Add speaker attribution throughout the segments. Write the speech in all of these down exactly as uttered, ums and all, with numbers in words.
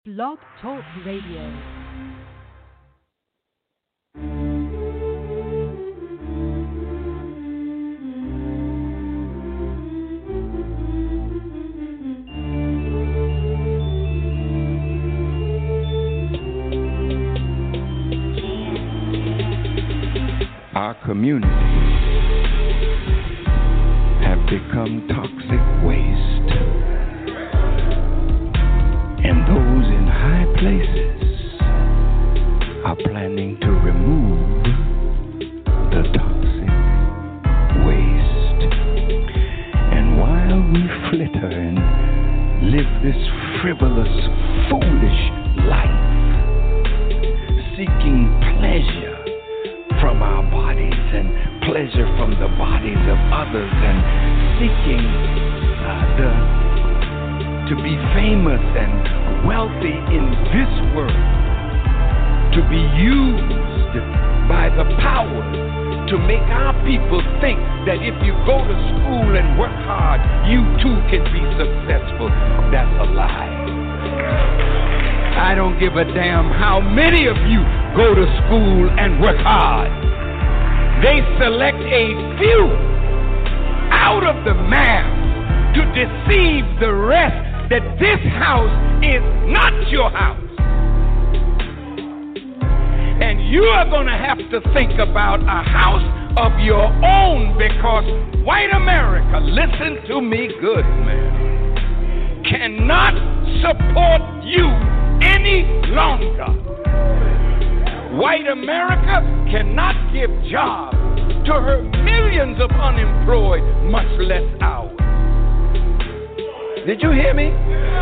Speaker 1: Blog Talk Radio.
Speaker 2: Our communities have become toxic waste, and those in high places are planning to remove the toxic waste. And while we flitter and live this frivolous, foolish life, seeking pleasure from our bodies and pleasure from the bodies of others, and seeking uh, the, to be famous and wealthy in this world, to be used by the power to make our people think that if you go to school and work hard, you too can be successful. That's a lie. I don't give a damn how many of you go to school and work hard. They select a few out of the mass to deceive the rest that this house is not your house. And you are going to have to think about a house of your own, because white America, listen to me good, man, cannot support you any longer. White America cannot give jobs to her millions of unemployed, much less ours. Did you hear me?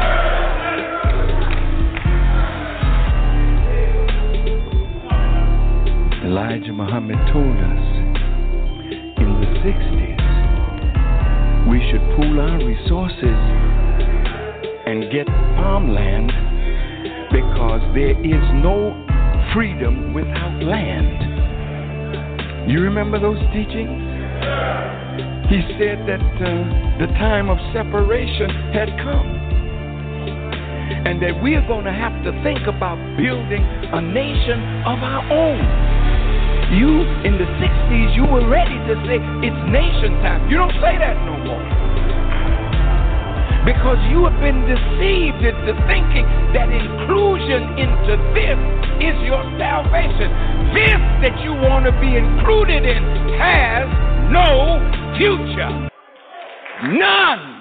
Speaker 2: Elijah Muhammad told us in the sixties we should pool our resources and get farmland, because there is no freedom without land. You remember those teachings? He said that uh, the time of separation had come, and that we are going to have to think about building a nation of our own. You, in the sixties, you were ready to say it's nation time. You don't say that no more, because you have been deceived into thinking that inclusion into this is your salvation. This that you want to be included in has no future. None.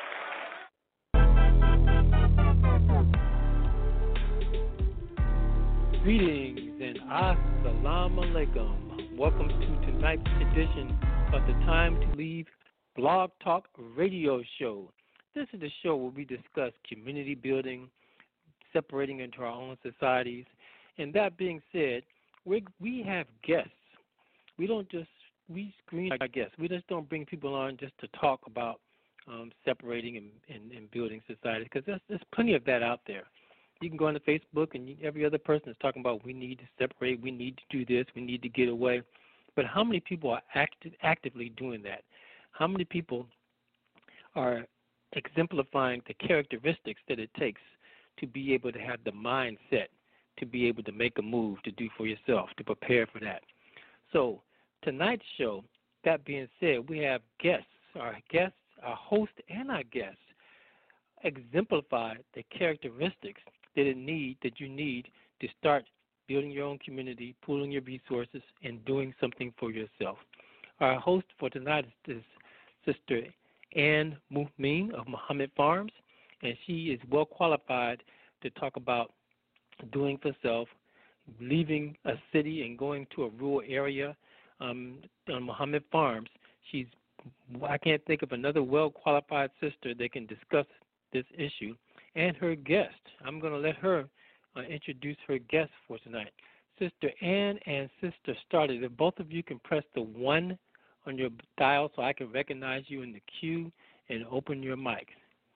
Speaker 3: Greetings and assalamu alaikum. Welcome to tonight's edition of the Time to Leave Blog Talk Radio Show. This is the show where we discuss community building, separating into our own societies. And that being said, we we have guests. We don't just, we screen our guests. We just don't bring people on just to talk about um, separating and, and, and building societies, because there's, there's plenty of that out there. You can go on to Facebook, and you, every other person is talking about we need to separate, we need to do this, we need to get away. But how many people are active, actively doing that? How many people are exemplifying the characteristics that it takes to be able to have the mindset to be able to make a move, to do for yourself, to prepare for that? So tonight's show, that being said, we have guests. Our guests, our host and our guests exemplify the characteristics that it need that you need to start building your own community, pooling your resources, and doing something for yourself. Our host for tonight is Sister Ann Muhmeen of Muhammad Farms, and she is well qualified to talk about doing for self, leaving a city and going to a rural area. Um, on Muhammad Farms, she's I can't think of another well qualified sister that can discuss this issue. And her guest, I'm going to let her uh, introduce her guest for tonight. Sister Ann and Sister Starlet, if both of you can press the one on your dial so I can recognize you in the queue and open your mics.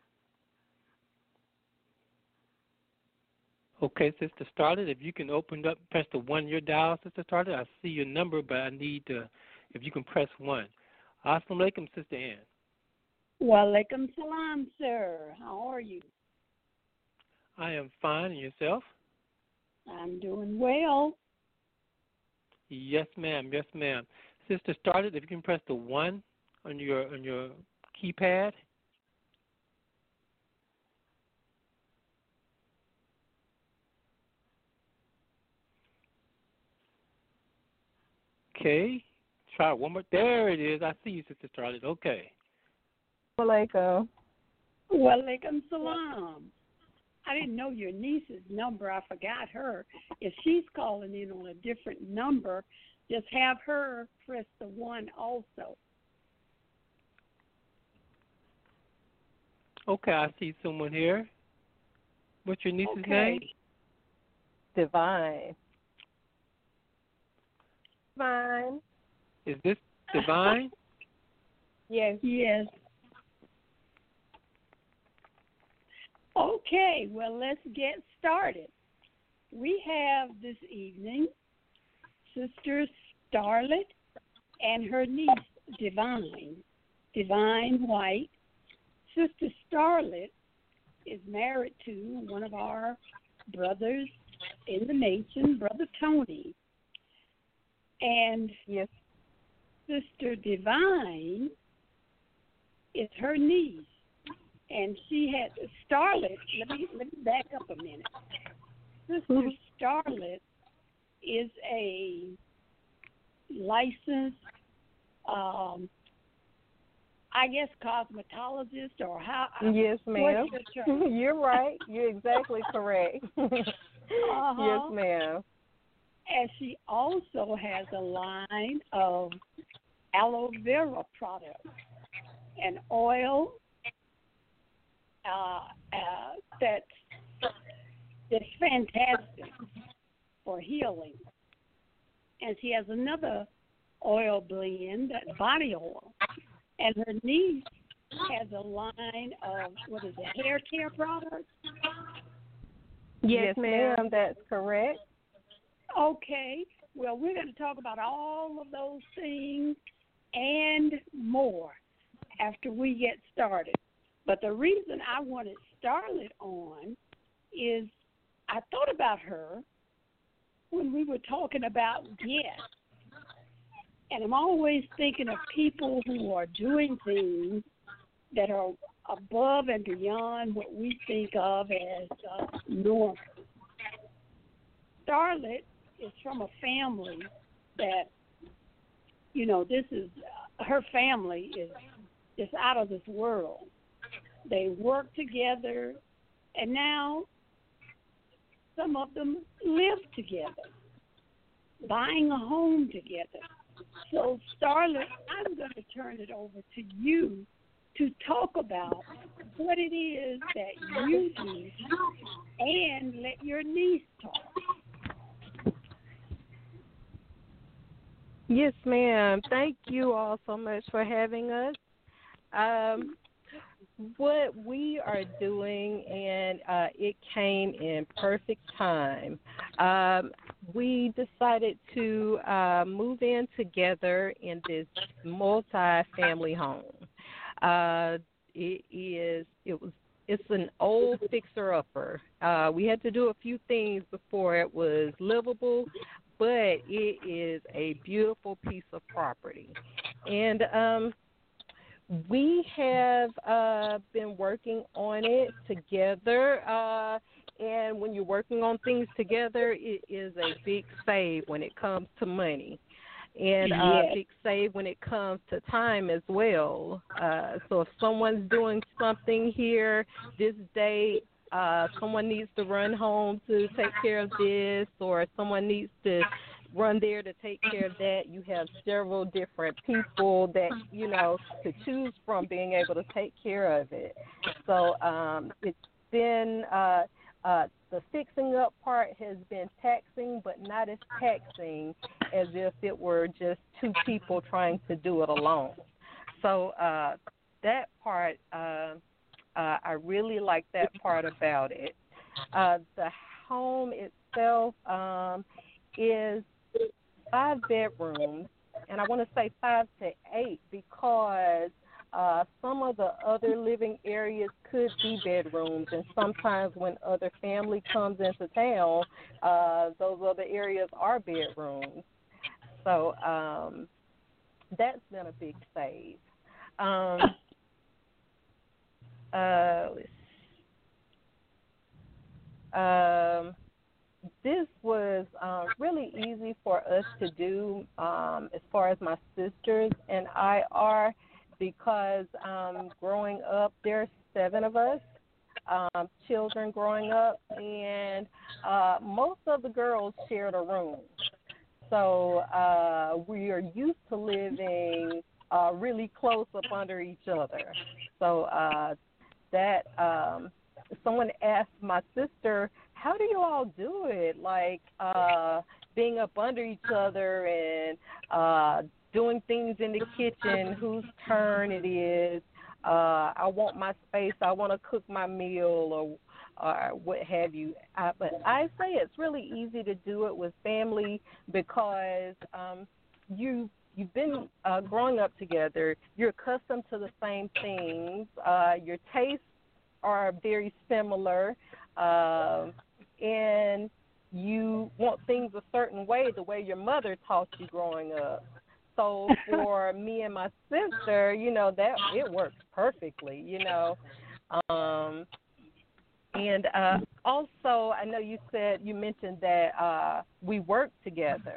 Speaker 3: Okay, Sister Starlet, if you can open up, press the one on your dial, Sister Starlet. I see your number, but I need to, if you can press one. Assalamu alaikum, Sister Ann.
Speaker 4: Walaikum salam, sir. How are you?
Speaker 3: I am fine. And yourself?
Speaker 4: I'm doing well.
Speaker 3: Yes, ma'am. Yes, ma'am. Sister started. If you can press the one on your on your keypad. Okay. Try it one more. There it is. I see you, Sister Starlet. Okay.
Speaker 5: Alaikum.
Speaker 4: Walaikum salam. I didn't know your niece's number. I forgot her. If she's calling in on a different number, just have her press the one also.
Speaker 3: Okay, I see someone here. What's your niece's
Speaker 4: Okay.
Speaker 3: name?
Speaker 5: Divine. Divine.
Speaker 3: Is this Divine?
Speaker 5: Yes.
Speaker 4: Yes. Okay, well, let's get started. We have this evening Sister Starlet and her niece, Divine, Divine White. Sister Starlet is married to one of our brothers in the nation, Brother Tony. And
Speaker 5: Yes.
Speaker 4: Sister Divine is her niece. And she had Starlet. Let me let me back up a minute. Sister
Speaker 5: Mm-hmm.
Speaker 4: Starlet is a licensed, um, I guess, cosmetologist, or how?
Speaker 5: Yes, ma'am.
Speaker 4: What's your term?
Speaker 5: You're right. You're exactly correct.
Speaker 4: Uh-huh.
Speaker 5: Yes, ma'am.
Speaker 4: And she also has a line of aloe vera products and oil. Uh, uh, that's, that's fantastic for healing. And she has another oil blend, that body oil. And her niece has a line of, what is it, hair care products?
Speaker 5: Yes, ma'am. That's correct.
Speaker 4: Okay. Well, we're going to talk about all of those things and more after we get started. But the reason I wanted Starlet on is I thought about her when we were talking about guests. And I'm always thinking of people who are doing things that are above and beyond what we think of as uh, normal. Starlet is from a family that, you know, this is, uh, her family is just out of this world. They work together, and now some of them live together, buying a home together. So, Starlet, I'm going to turn it over to you to talk about what it is that you do and let your niece talk.
Speaker 5: Yes, ma'am. Thank you all so much for having us. Um, what we are doing, and uh, it came in perfect time. Um, we decided to uh, move in together in this multi-family home. Uh, it is. It was. It's an old fixer-upper. Uh, we had to do a few things before it was livable, but it is a beautiful piece of property, and um, we have uh, been working on it together, uh, and when you're working on things together, it is a big save when it comes to money, and a uh,
Speaker 4: Yes.
Speaker 5: big save when it comes to time as well. Uh, so if someone's doing something here this day, uh, someone needs to run home to take care of this, or someone needs to run there to take care of that. You have several different people that, you know, to choose from being able to take care of it. So um, it's been, uh, uh, the fixing up part has been taxing, but not as taxing as if it were just two people trying to do it alone. So uh, that part, uh, uh, I really like that part about it. Uh, the home itself um, is five bedrooms, and I want to say five to eight because Uh, some of the other living areas could be bedrooms, and sometimes when other family comes into town, uh, those other areas are bedrooms. So um, that's been a big save. Um, uh, let's Um, this was uh, really easy for us to do um, as far as my sisters and I are, because um, growing up, there's seven of us, um, children growing up, and uh, most of the girls shared a room. So uh, we are used to living uh, really close up under each other. So uh, that um, someone asked my sister, how do you all do it? Like uh, being up under each other and uh, doing things in the kitchen, whose turn it is. Uh, I want my space. I want to cook my meal or, or what have you. I, but I say it's really easy to do it with family because um, you you've been uh, growing up together. You're accustomed to the same things. Uh, your tastes are very similar, uh, and you want things a certain way, the way your mother taught you growing up. So for me and my sister, you know, that it works perfectly, you know. Um, and uh, also, I know you said, you mentioned that uh, we work together.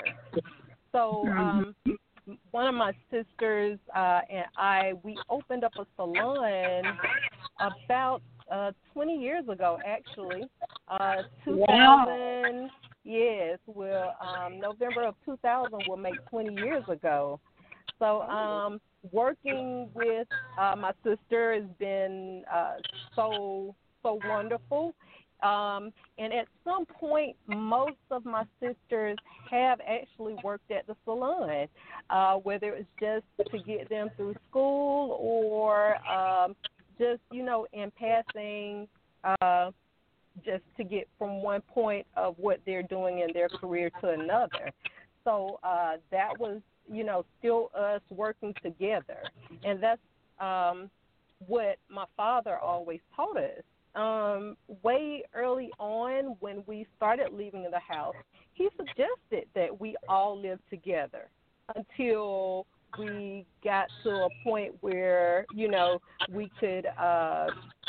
Speaker 5: So um, one of my sisters uh, and I, we opened up a salon about uh, twenty years ago, actually. Uh, two thousand, wow. Yes, well, um, November of two thousand will make twenty years ago. So um, working with uh, my sister has been uh, so, so wonderful. Um, and at some point, most of my sisters have actually worked at the salon, uh, whether it was just to get them through school or um, just, you know, in passing, uh, just to get from one point of what they're doing in their career to another. So uh, that was, you know, still us working together. And that's um, what my father always taught us. Um, way early on when we started leaving the house, he suggested that we all live together until we got to a point where, you know, we could, uh,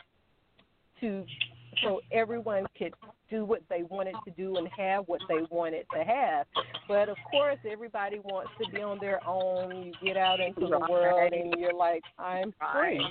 Speaker 5: to, so everyone could do what they wanted to do and have what they wanted to have. But, of course, everybody wants to be on their own. You get out into the world and you're like, I'm free.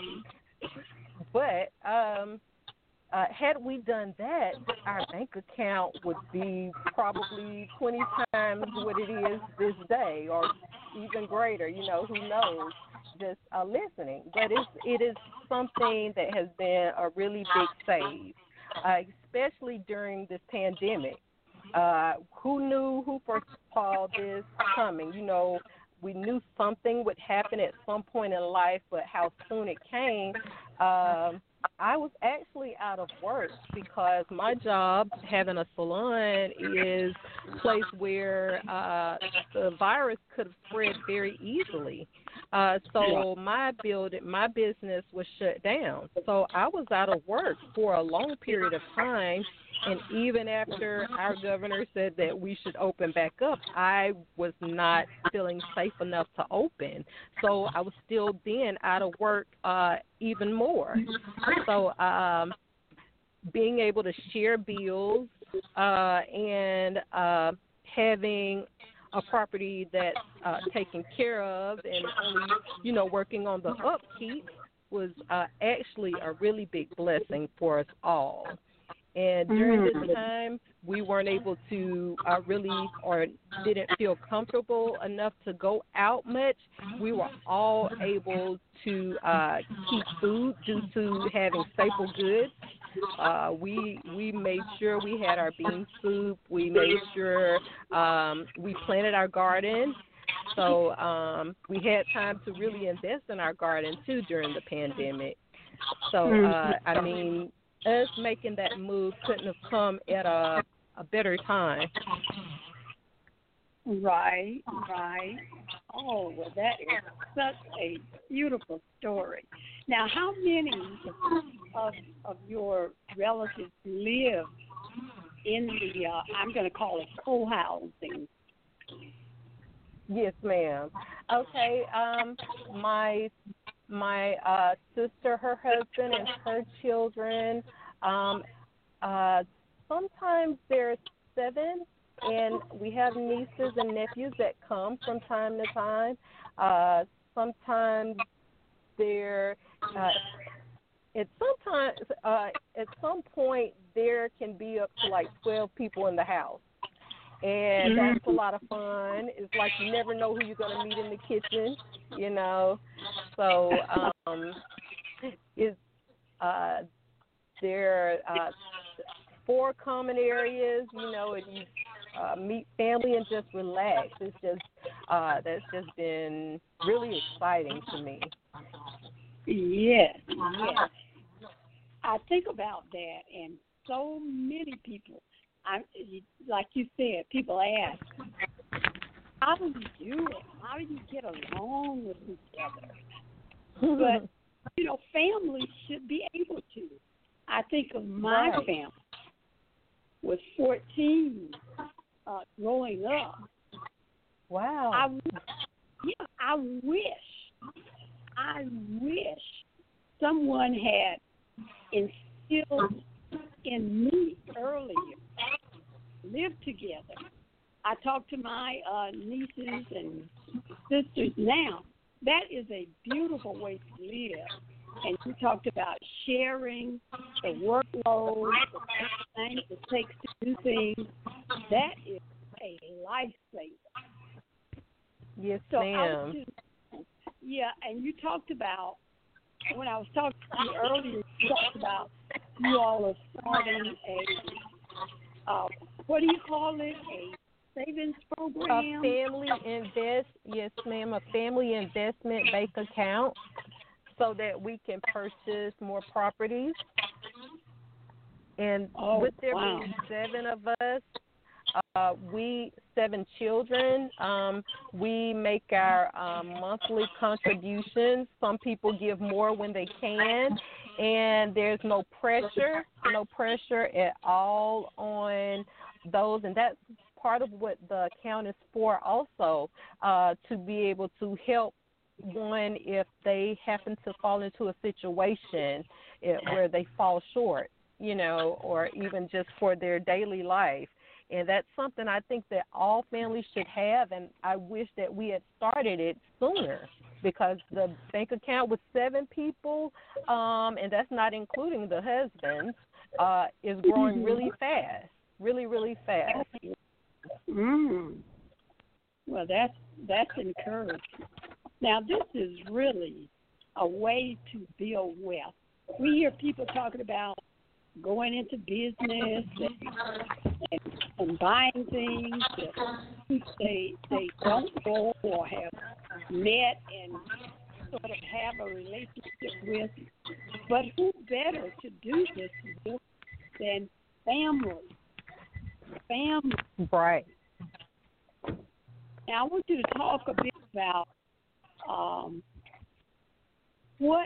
Speaker 5: But, um, Uh, had we done that, our bank account would be probably twenty times what it is this day, or even greater. You know, who knows? Just uh, listening, but it's it is something that has been a really big save, uh, especially during this pandemic. Uh, who knew? Who foresaw this coming? You know, we knew something would happen at some point in life, but how soon it came. Um, I was actually out of work because my job, having a salon, is a place where uh, the virus could have spread very easily. Uh, so my build, my business was shut down. So I was out of work for a long period of time. And even after our governor said that we should open back up, I was not feeling safe enough to open. So I was still then out of work uh, even more. So um, being able to share bills uh, and uh, having a property that's uh, taken care of and only, you know, working on the upkeep was uh, actually a really big blessing for us all. And during this time, we weren't able to uh, really or didn't feel comfortable enough to go out much. We were all able to uh, keep food due to having staple goods. Uh, we we made sure we had our bean soup. We made sure um, we planted our garden. So um, we had time to really invest in our garden, too, during the pandemic. So, uh, I mean, us making that move couldn't have come at a, a better time.
Speaker 4: Right, right. Oh, well, that is such a beautiful story. Now, how many of, of your relatives live in the, uh, I'm going to call it co-housing?
Speaker 5: Yes, ma'am. Okay, um, my my uh, sister, her husband, and her children. Um, uh, sometimes there's seven, and we have nieces and nephews that come from time to time. Uh, sometimes there, uh, at sometimes uh, at some point there can be up to like twelve people in the house. And that's a lot of fun. It's like you never know who you're going to meet in the kitchen, you know. So um, it's, uh, there are uh, four common areas, you know, and you uh, meet family and just relax. It's just, uh, that's just been really exciting to me.
Speaker 4: Yes, yes. I think about that, and so many people, I, like you said, people ask, how do you do it? How do you get along with each other? But, you know, families should be able to. I think of my
Speaker 5: right.
Speaker 4: family with fourteen uh, growing up.
Speaker 5: Wow.
Speaker 4: I, yeah, I wish, I wish someone had instilled in me earlier, live together. I talk to my uh, nieces and sisters now. That is a beautiful way to live. And you talked about sharing the workload, the things it takes to do things. That is a lifesaver.
Speaker 5: Yes,
Speaker 4: so
Speaker 5: ma'am.
Speaker 4: Just, yeah, and you talked about, when I was talking to you earlier, you talked about you all are starting a, uh, what do you call it, a savings program?
Speaker 5: A family invest, yes, ma'am, a family investment bank account so that we can purchase more properties. And
Speaker 4: oh,
Speaker 5: with there
Speaker 4: wow.
Speaker 5: being seven of us, uh, we, seven children, um, we make our um, monthly contributions. Some people give more when they can, and there's no pressure, no pressure at all on those, and that's part of what the account is for also, uh, to be able to help one if they happen to fall into a situation where they fall short, you know, or even just for their daily life. And that's something I think that all families should have, and I wish that we had started it sooner, because the bank account with seven people, um, and that's not including the husbands, uh, is growing really fast, really, really fast.
Speaker 4: Mm. Well, that's, that's encouraging. Now, this is really a way to build wealth. We hear people talking about going into business and, and, and buying things that they they don't know or have met and sort of have a relationship with. But who better to do this with than family? Family.
Speaker 5: Right.
Speaker 4: Now, I want you to talk a bit about um, what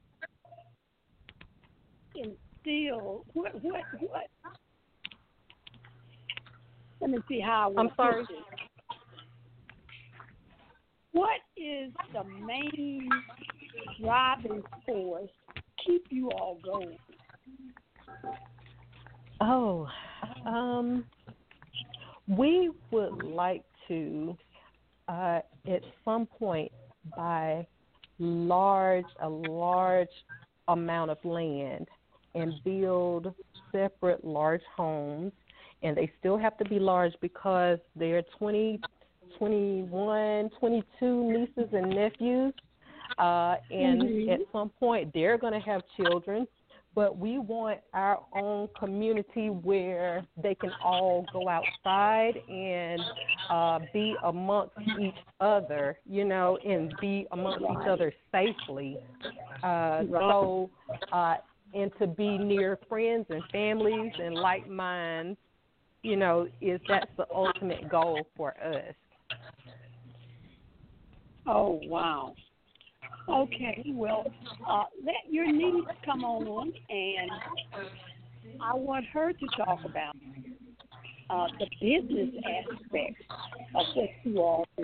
Speaker 4: instill what what what. Let me see how I
Speaker 5: I'm sorry.
Speaker 4: It. What is the main driving force to keep you all going?
Speaker 5: Oh, um, we would like to, uh, at some point, buy large a large amount of land and build separate large homes, and they still have to be large because there are twenty, twenty-one, twenty-two nieces and nephews, uh, and
Speaker 4: mm-hmm.
Speaker 5: at some point they're going to have children, but we want our own community where they can all go outside and uh, be amongst each other, you know, and be amongst each other safely. Uh, so, uh, and to be near friends and families and like minds, you know, is that's the ultimate goal for us.
Speaker 4: Oh, wow. Okay, well, uh, let your niece come on, and I want her to talk about uh, the business aspect of what you all do.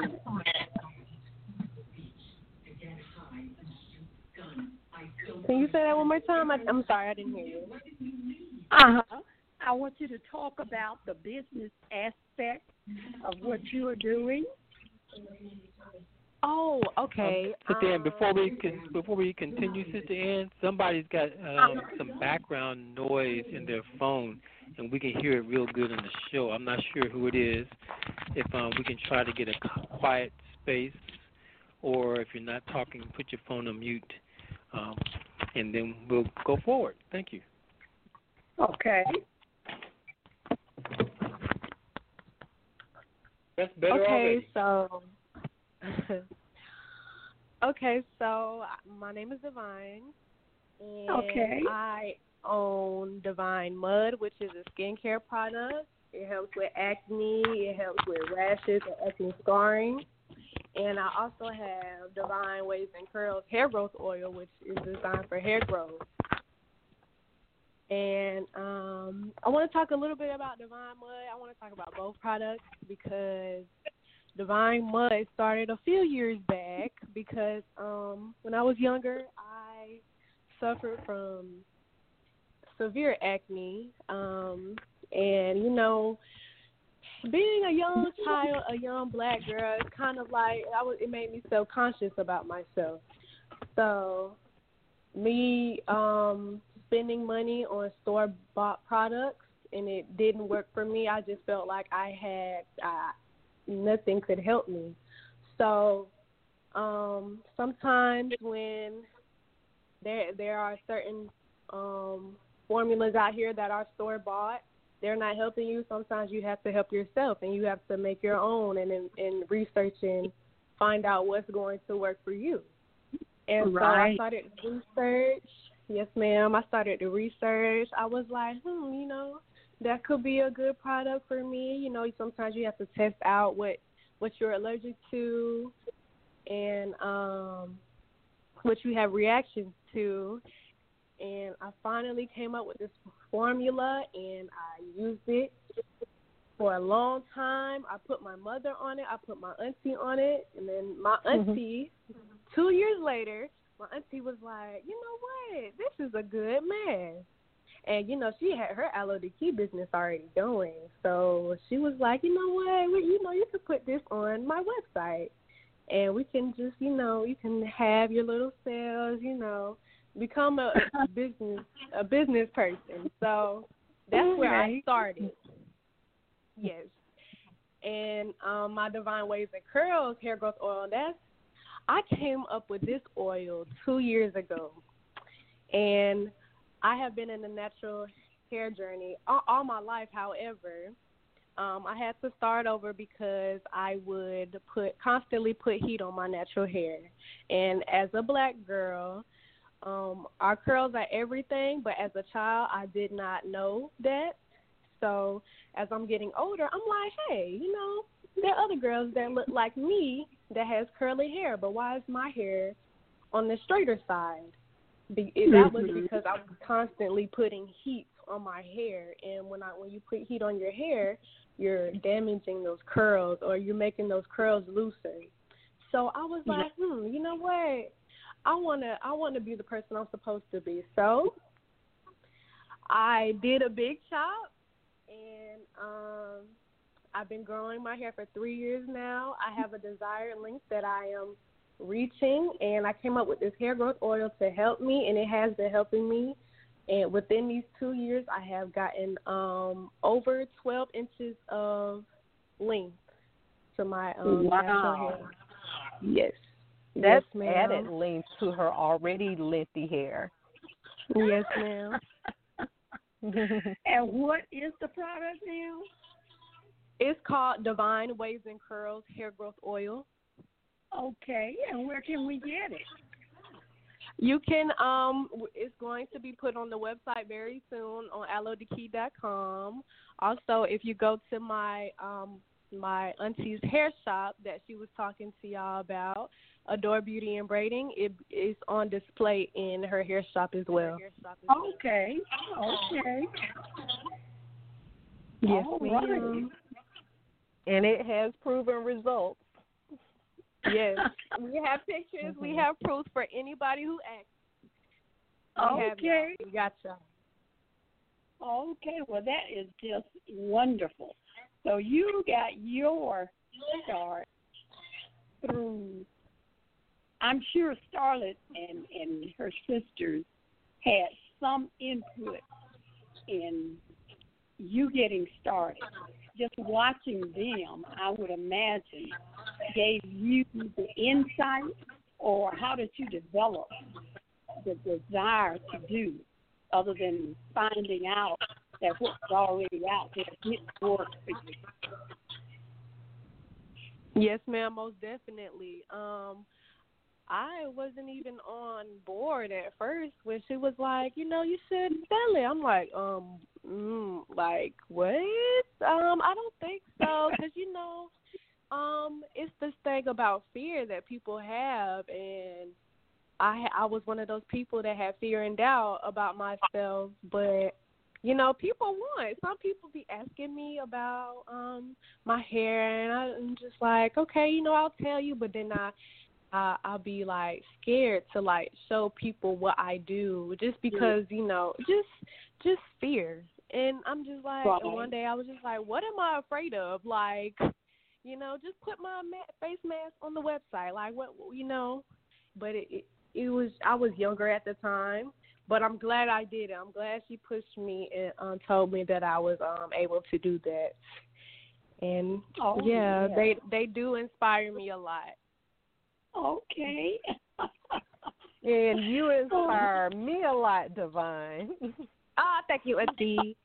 Speaker 5: Can you say that one more time? I, I'm sorry, I didn't hear you.
Speaker 4: Uh-huh. I want you to talk about the business aspect of what you are doing.
Speaker 5: Oh, okay.
Speaker 3: Um, Sister Ann,
Speaker 5: um,
Speaker 3: before we can, before we continue, Sister Ann, somebody's got um, some background noise in their phone, and we can hear it real good on the show. I'm not sure who it is. If um, we can try to get a quiet space, or if you're not talking, put your phone on mute, um, and then we'll go forward. Thank you.
Speaker 4: Okay.
Speaker 3: That's better
Speaker 5: okay,
Speaker 3: already.
Speaker 5: so okay, so my name is Divine, and
Speaker 4: Okay.
Speaker 5: I own Divine Mud, which is a skincare product. It helps with acne, it helps with rashes and acne scarring. And I also have Divine Waves and Curls hair growth oil, which is designed for hair growth. And um, I want to talk a little bit about Divine Mud. I want to talk about both products because Divine Mud started a few years back because um, when I was younger, I suffered from severe acne. Um, and, you know, being a young child, a young black girl, it's kind of like I was, it made me self-conscious about myself. So me um, spending money on store-bought products, and it didn't work for me, I just felt like I had uh, nothing could help me. So um, sometimes when there there are certain um, formulas out here that are store-bought, they're not helping you. Sometimes you have to help yourself, and you have to make your own and, and, and research and find out what's going to work for you. And
Speaker 4: right.
Speaker 5: so I started to research. Yes, ma'am. I started to research. I was like, hmm, you know, that could be a good product for me. You know, sometimes you have to test out what, what you're allergic to and um, what you have reactions to. And I finally came up with this formula, and I used it for a long time. I put my mother on it. I put my auntie on it. And then my auntie, mm-hmm. two years later, my auntie was like, you know what, this is a good match. And, you know, she had her Aloe Key business already going. So she was like, you know what, we, you know, you could put this on my website. And we can just, you know, you can have your little sales, you know, become a business a business person. So that's where I started. Yes. And um, my Divine Waves and Curls hair growth oil, that's I came up with this oil two years ago. And I have been in the natural hair journey all, all my life. However, um, I had to start over because I would put constantly put heat on my natural hair. And as a black girl, Um, our curls are everything, but as a child, I did not know that. So as I'm getting older, I'm like, hey, you know, there are other girls that look like me that has curly hair, but why is my hair on the straighter side? Be- that was because I was constantly putting heat on my hair, and when I when you put heat on your hair, you're damaging those curls or you're making those curls looser. So I was like, hmm, you know what? I wanna I wanna be the person I'm supposed to be. So I did a big chop, and um, I've been growing my hair for three years now. I have a desired length that I am reaching, and I came up with this hair growth oil to help me, and it has been helping me. And within these two years, I have gotten um, over twelve inches of length to my um,
Speaker 4: wow.
Speaker 5: natural hair. Yes.
Speaker 6: That's
Speaker 5: yes,
Speaker 6: added length to her already lengthy hair.
Speaker 5: Yes, ma'am.
Speaker 4: And what is the product now?
Speaker 5: It's called Divine Waves and Curls Hair Growth Oil.
Speaker 4: Okay, and where can we get it?
Speaker 5: You can, um, it's going to be put on the website very soon on aloe de key dot com. Also, if you go to my um, my auntie's hair shop that she was talking to y'all about, Adore Beauty and Braiding. It is on display in her hair shop as well.
Speaker 4: Okay. Okay.
Speaker 5: Yes,
Speaker 4: All
Speaker 5: ma'am.
Speaker 6: And it has proven results.
Speaker 5: Yes. We have pictures.
Speaker 6: Mm-hmm.
Speaker 5: We have proof for anybody who asks. We have
Speaker 4: Okay.
Speaker 5: y'all. We got y'all.
Speaker 4: Okay. Well, that is just wonderful. So you got your start through, I'm sure Starlet and, and her sisters had some input in you getting started. Just watching them, I would imagine, gave you the insight, or how did you develop the desire to do, other than finding out that what's already out there didn't work for you?
Speaker 5: Yes, ma'am, most definitely. Um, I wasn't even on board at first when she was like, you know, you should sell it. I'm like, um, mm, like what? Um, I don't think so, because you know, um, it's this thing about fear that people have, and I I was one of those people that had fear and doubt about myself, but you know, people want. Some people be asking me about um my hair, and I, I'm just like, okay, you know, I'll tell you, but then I. Uh, I'll be like scared to like show people what I do, just because you know, just just fear. And I'm just like,
Speaker 4: Right.
Speaker 5: and one day I was just like, what am I afraid of? Like, you know, just put my ma- face mask on the website. Like, what, you know? But it, it it was I was younger at the time, but I'm glad I did it. I'm glad she pushed me and um, told me that I was um able to do that. And
Speaker 4: Oh,
Speaker 5: yeah,
Speaker 4: yeah.
Speaker 5: they they do inspire me a lot.
Speaker 4: Okay.
Speaker 6: And you inspire me a lot, Divine.
Speaker 5: Ah, thank you, Auntie.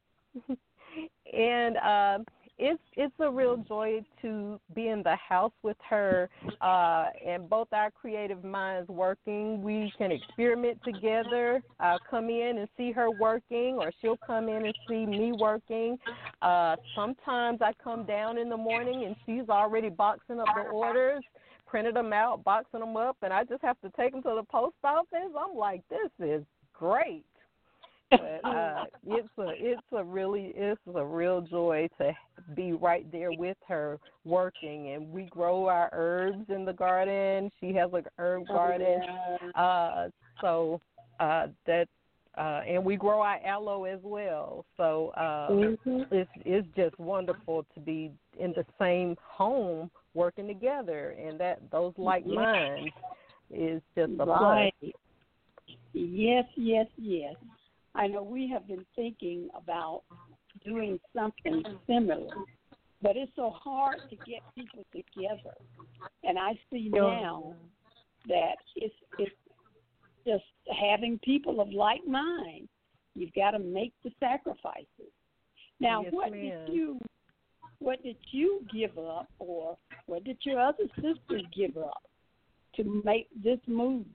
Speaker 6: And um, it's it's a real joy to be in the house with her, uh, and both our creative minds working. We can experiment together, uh, come in and see her working, or she'll come in and see me working. Uh, sometimes I come down in the morning and she's already boxing up the orders, printed them out, boxing them up, and I just have to take them to the post office. I'm like, this is great. But uh, it's a it's a really it's a real joy to be right there with her working, and we grow our herbs in the garden. She has a herb garden, uh, so uh, that uh, and we grow our aloe as well. So uh,
Speaker 5: Mm-hmm.
Speaker 6: it's it's just wonderful to be in the same home working together, and that those like minds is just a plus.
Speaker 4: Right. Yes, yes, yes. I know we have been thinking about doing something similar, but it's so hard to get people together. And I see now that it's it's just having people of like mind. You've got to make the sacrifices. Now,
Speaker 6: Yes,
Speaker 4: what
Speaker 6: ma'am.
Speaker 4: did you what did you give up, or what did your other sisters give up to make this move?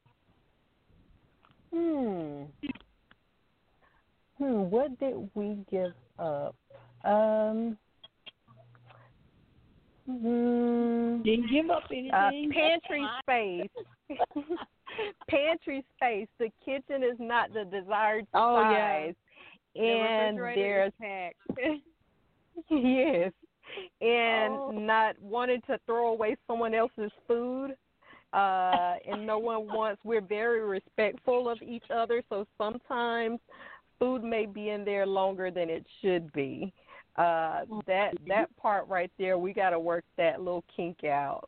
Speaker 6: Hmm. Hmm. What did we give up? Um. Hmm.
Speaker 4: Didn't give up anything.
Speaker 6: Uh, pantry space. Pantry space. The kitchen is not the desired
Speaker 5: Oh, yeah.
Speaker 6: size,
Speaker 5: The
Speaker 6: and
Speaker 5: refrigerator is
Speaker 6: there's
Speaker 5: packed.
Speaker 6: yes, and
Speaker 5: Oh.
Speaker 6: not wanting to throw away someone else's food. Uh, and no one wants. We're very respectful of each other, so sometimes food may be in there longer than it should be. Uh, that that part right there, we got to work that little kink out.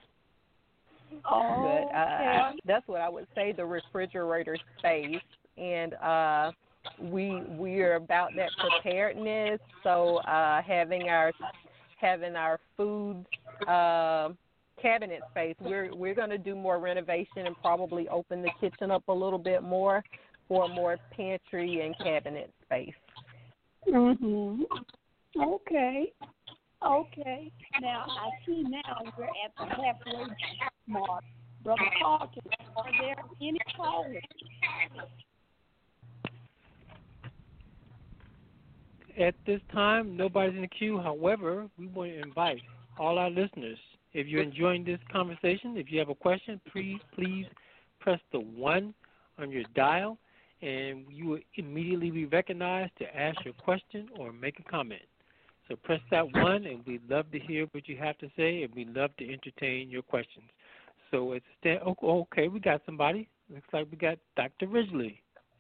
Speaker 4: Oh,
Speaker 6: But uh, that's what I would say, the refrigerator space. And uh, we we are about that preparedness. So uh, having our having our food uh, cabinet space, we're we're going to do more renovation and probably open the kitchen up a little bit more for more pantry and cabinet space.
Speaker 4: Mhm. Okay. Okay. Now I see now we're at the halfway mark. Brother Carlton, are there any callers?
Speaker 3: at this time, nobody's in the queue. However, we want to invite all our listeners. If you're enjoying this conversation, if you have a question, please, please press the one on your dial, and you will immediately be recognized to ask your question or make a comment. So press that one, and we'd love to hear what you have to say, and we'd love to entertain your questions. So it's oh, okay. We got somebody. Looks like we got Doctor Ridgely.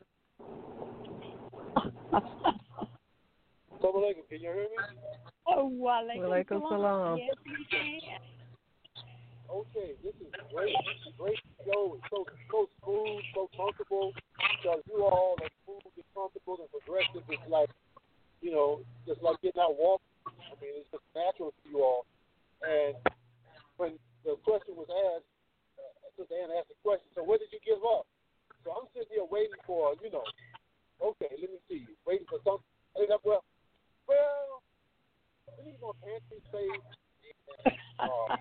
Speaker 7: Assalamualaikum, can you hear me?
Speaker 4: Oh, walaikum
Speaker 6: salam.
Speaker 4: Yes, we can.
Speaker 7: Okay, this is great, great show. It's so, so smooth, so comfortable. Because you all are smooth and comfortable and progressive. It's like, you know, just like getting out walking. I mean, it's just natural to you all. And when the question was asked, uh, Sister Anna asked the question, so what did you give up? So I'm sitting here waiting for, you know, okay, let me see, waiting for something. And I'm, well, well, we need more pantry space. Uh,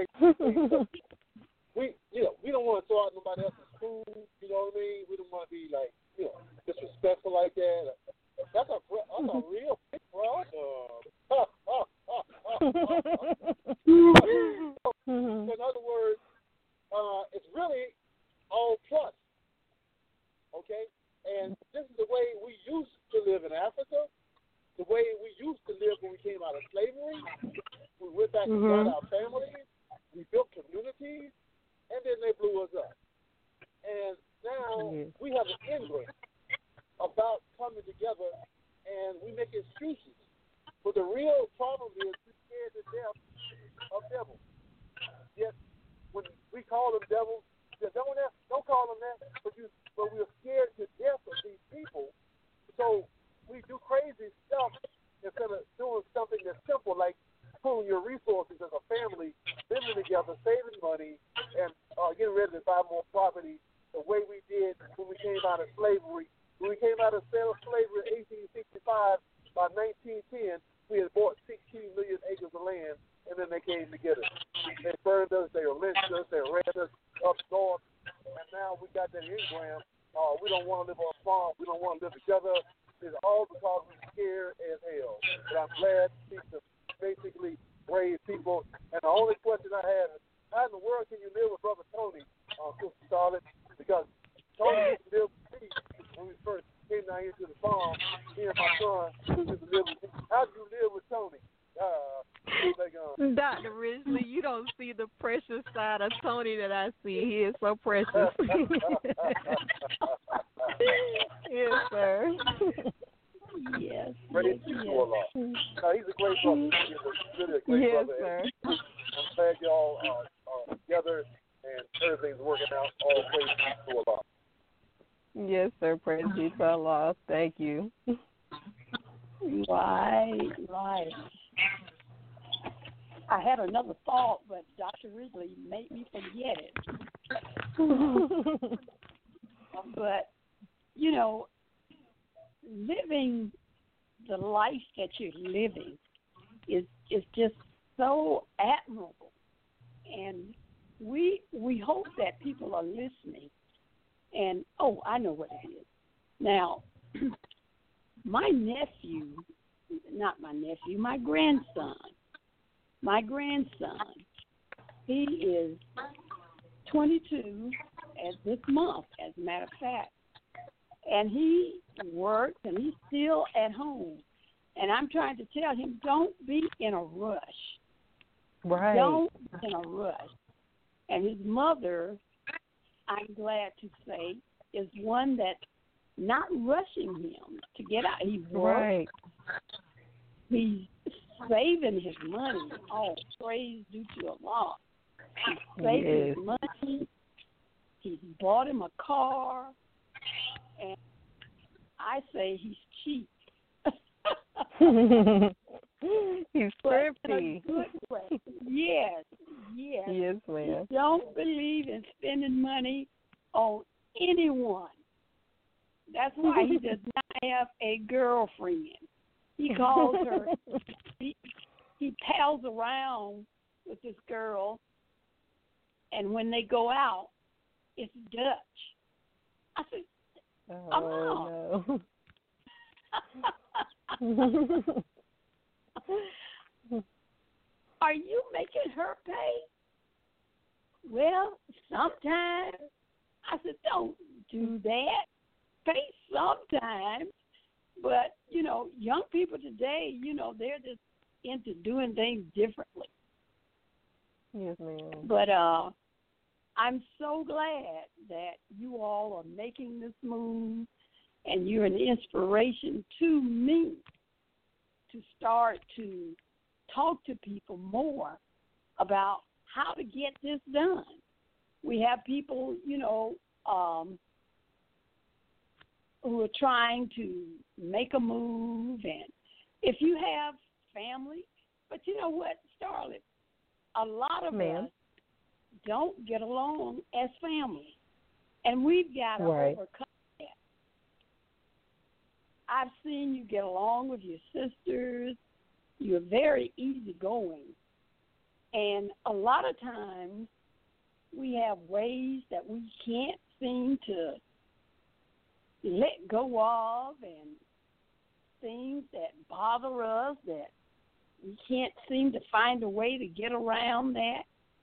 Speaker 7: we, you know, we don't want to throw out nobody else's food. You know what I mean? We don't want to be like, you know, disrespectful like that. That's a, that's a real big problem. In other words, uh, it's really all plus. Okay, and this is the way we used to live in Africa. The way we used to live when we came out of slavery. We went back and
Speaker 6: mm-hmm.
Speaker 7: got our families. We built communities, and then they blew us up. And now
Speaker 6: yes.
Speaker 7: we have an ingress about coming together, and we make excuses. But the real problem is we're scared to death of devils. Yet when we call them devils, don't don't call them that. But you, but we're scared to death of these people. So we do crazy stuff instead of doing something that's simple, like pooling your resources as a family, living together, saving money, and uh, getting ready to buy more property the way we did when we came out of slavery. When we came out of slavery in eighteen sixty-five, by nineteen ten, we had bought sixteen million acres of land, and then they came to get us. They burned us, they lynched us, they ran us up north, and now we got that engram. Uh, we don't want to live on a farm. We don't want to live together. It's all because we're scared as hell. But I'm glad to see some basically brave people. And the only question I have is, how in the world can you live with Brother Tony, uh, Sister Charlotte? Because Tony used to live with me when we first came down here to the farm. Me and my son used to live with me. How do you live with Tony? Uh, like, uh,
Speaker 6: Doctor Ridgely, you don't see the precious side of Tony that I see. He is so precious. Yes, sir.
Speaker 4: Yes.
Speaker 7: Praise
Speaker 4: yes,
Speaker 7: you a lot. No, he's a great brother. He's a, really a great
Speaker 6: yes,
Speaker 7: brother.
Speaker 6: Sir.
Speaker 7: I'm glad y'all are, are together and everything's working out. All praise to Allah.
Speaker 6: Yes, sir. Praise be to Allah. Thank you.
Speaker 4: Right, right. I had another thought, but Doctor Ridgely made me forget it. But, you know, living the life that you're living is is just so admirable. And we we hope that people are listening. And, oh, I know what it is. Now, my nephew, not my nephew, my grandson, my grandson, he is twenty-two as this month, as a matter of fact. And he works, and he's still at home. And I'm trying to tell him, don't be in a rush.
Speaker 6: Right.
Speaker 4: Don't be in a rush. And his mother, I'm glad to say, is one that's not rushing him to get out. He works.
Speaker 6: Right.
Speaker 4: He's saving his money. Oh, praise due to Allah. He's saving
Speaker 6: yes.
Speaker 4: his money. He's bought him a car. And I say he's cheap.
Speaker 6: He's thrifty.
Speaker 4: Good way. Yes, yes.
Speaker 6: Yes, ma'am.
Speaker 4: He don't believe in spending money on anyone. That's why he does not have a girlfriend. He calls her, he, he pals around with this girl, and when they go out, it's Dutch. I said,
Speaker 6: oh,
Speaker 4: oh.
Speaker 6: no.
Speaker 4: Are you making her pay? Well, sometimes. I said, don't do that. Pay sometimes. But, you know, young people today, you know, they're just into doing things differently.
Speaker 6: Yes, ma'am.
Speaker 4: But uh, I'm so glad that you all are making this move, and you're an inspiration to me to start to talk to people more about how to get this done. We have people, you know, um, who are trying to make a move, and if you have family, but you know what, Starlet, a lot of
Speaker 6: Ma'am.
Speaker 4: us don't get along as family, and we've got to
Speaker 6: Right.
Speaker 4: overcome that. I've seen you get along with your sisters. You're very easygoing, and a lot of times we have ways that we can't seem to let go of, and things that bother us that we can't seem to find a way to get around that.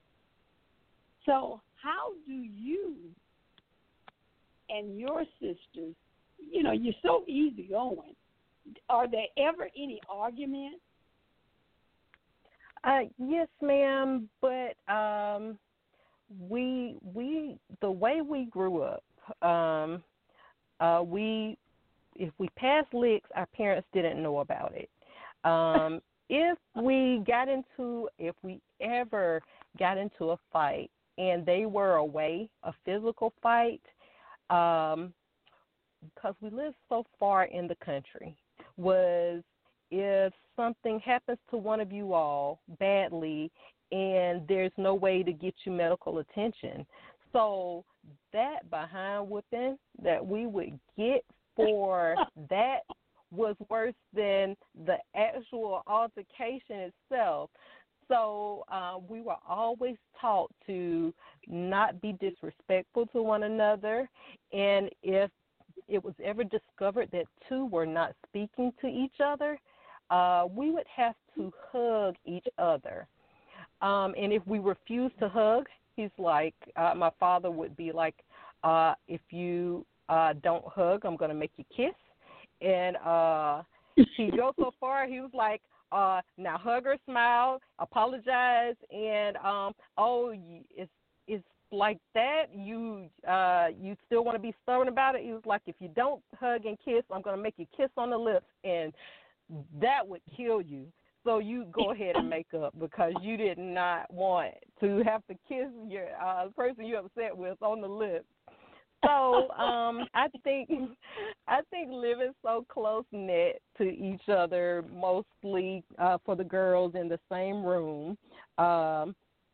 Speaker 4: So how do you and your sisters, you know, you're so easygoing, are there ever any arguments?
Speaker 6: Uh, yes, ma'am, but um, we we the way we grew up, um, uh, we if we passed licks, our parents didn't know about it. Um, if we got into, if we ever got into a fight and they were away, a physical fight, um, because we live so far in the country, was if something happens to one of you all badly and there's no way to get you medical attention. So that behind whooping that we would get for that was worse than the actual altercation itself. So uh, we were always taught to not be disrespectful to one another, and if it was ever discovered that two were not speaking to each other, uh, we would have to hug each other. Um, and if we refused to hug, he's like, uh, my father would be like, uh, if you uh, don't hug, I'm going to make you kiss. And uh, he'd go so far, he was like, uh, now hug or smile, apologize, and, um, oh, it's, it's like that, you uh, you still want to be stubborn about it? He was like, if you don't hug and kiss, I'm going to make you kiss on the lips, and that would kill you. So you go ahead and make up because you did not want to have to kiss your uh, person you're upset with on the lips. So um, I think I think living so close knit to each other, mostly uh, for the girls in the same room, um,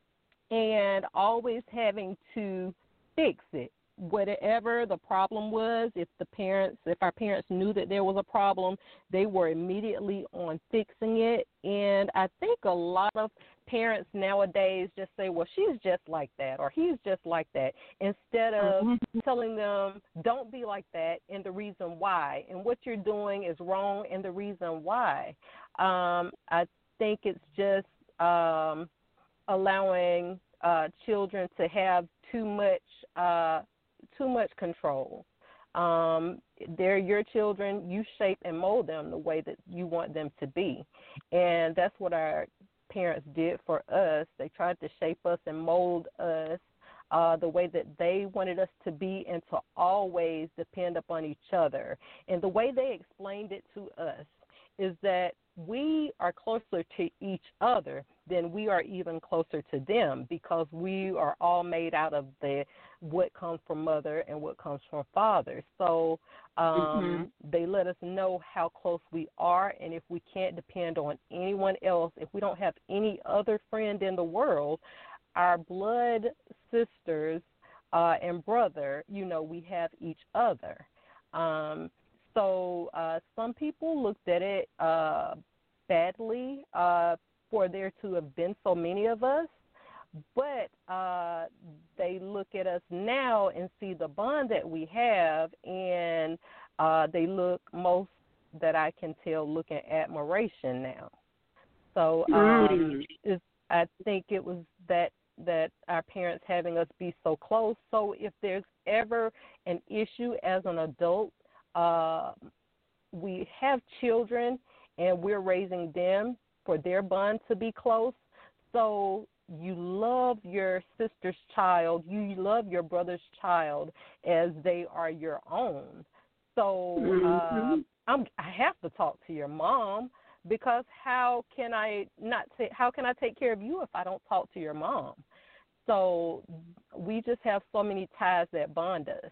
Speaker 6: and always having to fix it. Whatever the problem was, if the parents, if our parents knew that there was a problem, they were immediately on fixing it. And I think a lot of parents nowadays just say, well, she's just like that, or he's just like that, instead of mm-hmm. telling them, don't be like that, and the reason why. And what you're doing is wrong, and the reason why. Um, I think it's just um, allowing uh, children to have too much uh, too much control. Um, they're your children. You shape and mold them the way that you want them to be. And that's what our parents did for us. They tried to shape us and mold us uh, the way that they wanted us to be, and to always depend upon each other. And the way they explained it to us is that we are closer to each other than we are even closer to them, because we are all made out of the what comes from mother and what comes from father. So um, mm-hmm. they let us know how close we are, and if we can't depend on anyone else, if we don't have any other friend in the world, our blood sisters uh, and brother, you know, we have each other. Um, so uh, some people looked at it uh, badly uh, for there to have been so many of us, but uh, they look at us now and see the bond that we have, and uh, they look most that I can tell looking at admiration now. So um,
Speaker 4: Mm.
Speaker 6: it's, I think it was that that our parents having us be so close. So if there's ever an issue as an adult, uh, we have children and we're raising them for their bond to be close. So you love your sister's child, you love your brother's child as they are your own. So
Speaker 4: Mm-hmm.
Speaker 6: uh, I'm, I have to talk to your mom, because how can I not ta- how can I take care of you if I don't talk to your mom? So we just have so many ties that bond us.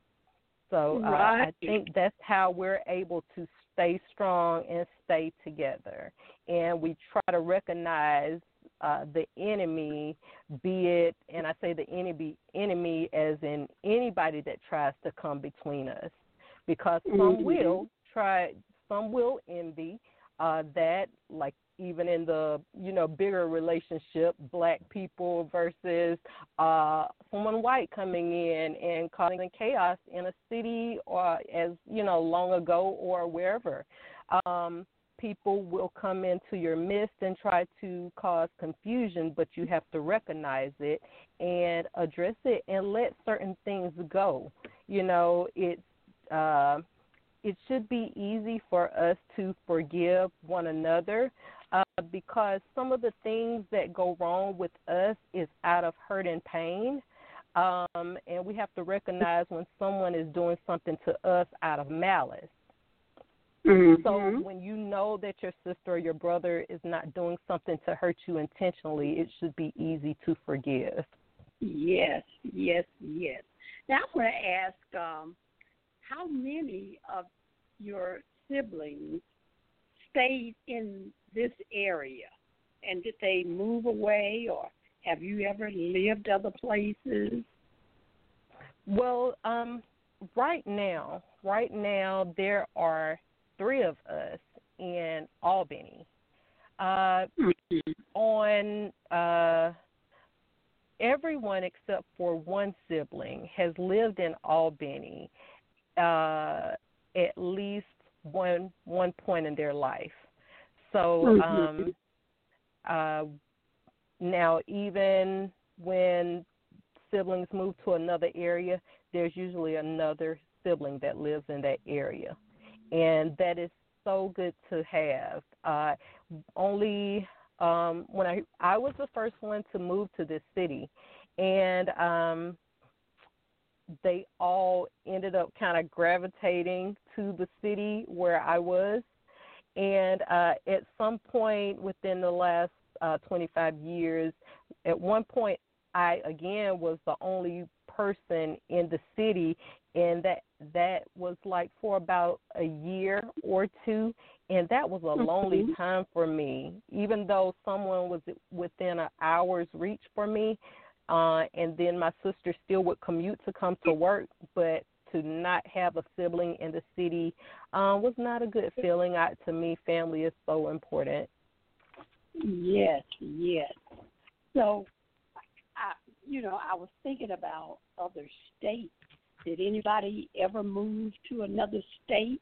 Speaker 6: So uh,
Speaker 4: Right.
Speaker 6: I think that's how we're able to stay strong and stay together. And we try to recognize uh, the enemy, be it, and I say the enemy, enemy as in anybody that tries to come between us, because some
Speaker 4: Mhm.
Speaker 6: will try, some will envy uh, that, like even in the, you know, bigger relationship, black people versus uh, someone white coming in and causing chaos in a city or as, you know, long ago or wherever. Um, people will come into your midst and try to cause confusion, but you have to recognize it and address it and let certain things go. You know, it's, uh, it should be easy for us to forgive one another uh, because some of the things that go wrong with us is out of hurt and pain. Um, and we have to recognize when someone is doing something to us out of malice.
Speaker 4: Mm-hmm.
Speaker 6: So when you know that your sister or your brother is not doing something to hurt you intentionally, it should be easy to forgive.
Speaker 4: Yes, yes, yes. Now I'm going to ask, um, how many of your siblings stayed in this area, and did they move away, or have you ever lived other places?
Speaker 6: Well, um, right now, right now there are three of us in Albany. Uh,
Speaker 4: Mm-hmm.
Speaker 6: on uh, everyone except for one sibling has lived in Albany uh, at least one one point in their life. So um, uh, now, even when siblings move to another area, there's usually another sibling that lives in that area, and that is so good to have. Uh, only um, when I I was the first one to move to this city, and um, they all ended up kind of gravitating to the city where I was. And uh, at some point within the last uh, twenty-five years, at one point, I, again, was the only person in the city, and that that was like for about a year or two, and that was a lonely
Speaker 4: Mm-hmm.
Speaker 6: time for me, even though someone was within an hour's reach for me. Uh, and then my sister still would commute to come to work, but to not have a sibling in the city uh, was not a good feeling. I, to me, family is so important.
Speaker 4: Yes, yes. So, I, you know, I was thinking about other states. Did anybody ever move to another state?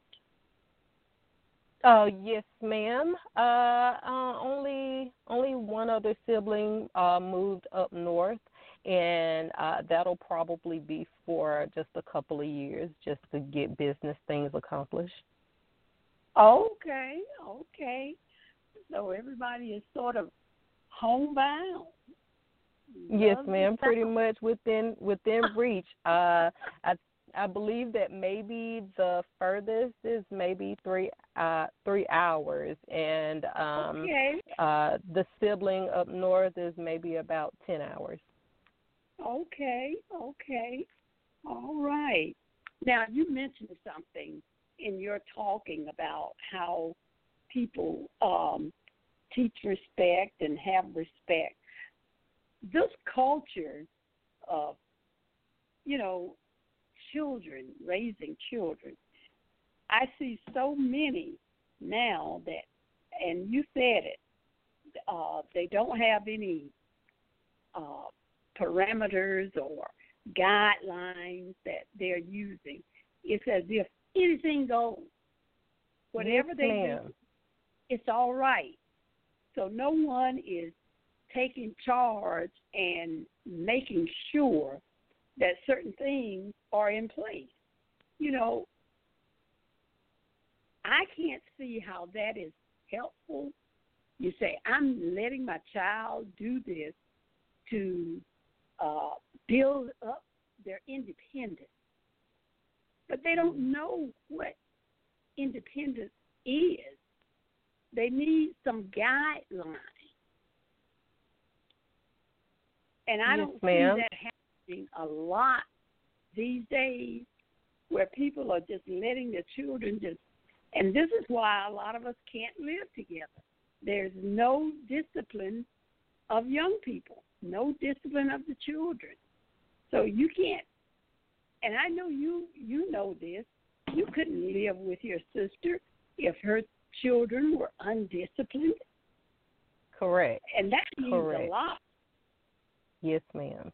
Speaker 6: Uh, yes, ma'am. Uh, uh, only only one other sibling uh, moved up north, and uh, that'll probably be for just a couple of years, just to get business things accomplished.
Speaker 4: Okay, okay. So everybody is sort of homebound.
Speaker 6: Yes,
Speaker 4: Love
Speaker 6: ma'am.
Speaker 4: the
Speaker 6: Pretty
Speaker 4: South.
Speaker 6: much within within reach. Uh, I I believe that maybe the furthest is maybe three uh three hours, and um,
Speaker 4: Okay,
Speaker 6: uh, the sibling up north is maybe about ten hours.
Speaker 4: okay, okay. All right. Now, you mentioned something in your talking about how people um, teach respect and have respect. This culture of, you know, children, raising children, I see so many now that, and you said it, uh, they don't have any uh, parameters or guidelines that they're using. It's as if anything goes. Whatever
Speaker 6: yes,
Speaker 4: they
Speaker 6: ma'am.
Speaker 4: do, it's all right. So no one is taking charge and making sure that certain things are in place. You know, I can't see how that is helpful. You say, I'm letting my child do this to uh, build up their independence. But they don't know what independence is. They need some guidelines. And I
Speaker 6: Yes,
Speaker 4: don't
Speaker 6: ma'am.
Speaker 4: see that happening a lot these days, where people are just letting their children just, and this is why a lot of us can't live together. There's no discipline of young people, no discipline of the children. So you can't, and I know you you know this, you couldn't live with your sister if her children were undisciplined.
Speaker 6: Correct.
Speaker 4: And that means
Speaker 6: Correct.
Speaker 4: a lot.
Speaker 6: Yes, ma'am.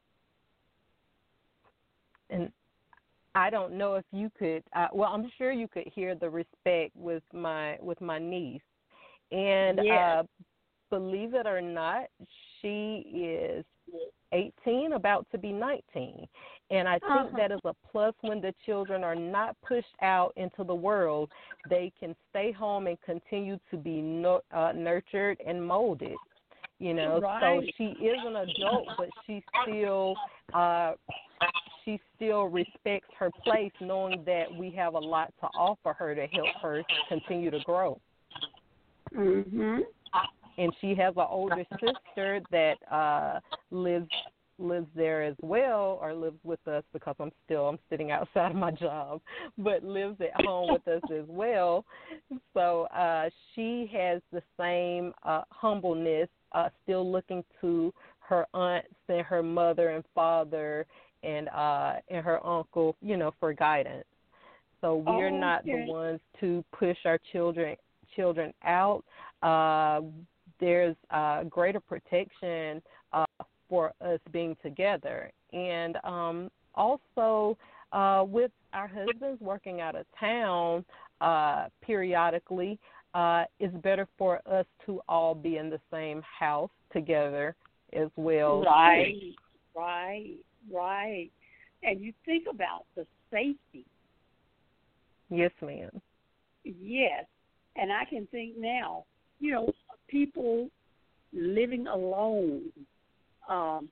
Speaker 6: And I don't know if you could. Uh, well, I'm sure you could hear the respect with my with my niece, and
Speaker 4: Yes.
Speaker 6: uh, believe it or not, she is eighteen, about to be nineteen, and I think
Speaker 4: Uh-huh.
Speaker 6: that is a plus when the children are not pushed out into the world. They can stay home and continue to be no, uh, nurtured and molded. You know,
Speaker 4: Right.
Speaker 6: so she is an adult, but she still uh, she still respects her place, knowing that we have a lot to offer her to help her continue to grow.
Speaker 4: Mhm.
Speaker 6: And she has an older sister that uh, lives lives there as well, or lives with us, because I'm still I'm sitting outside of my job, but lives at home with us as well. So uh, she has the same uh, humbleness, uh, still looking to her aunts and her mother and father and uh, and her uncle, you know, for guidance. So we're
Speaker 4: Oh,
Speaker 6: not the
Speaker 4: okay.
Speaker 6: ones to push our children children out. Uh, there's uh, greater protection uh, for us being together. And um, also uh, with our husbands working out of town uh, periodically, uh, it's better for us to all be in the same house together as well.
Speaker 4: Right, right, right. And you think about the safety.
Speaker 6: Yes, ma'am.
Speaker 4: Yes. And I can think now, you know, people living alone. Um,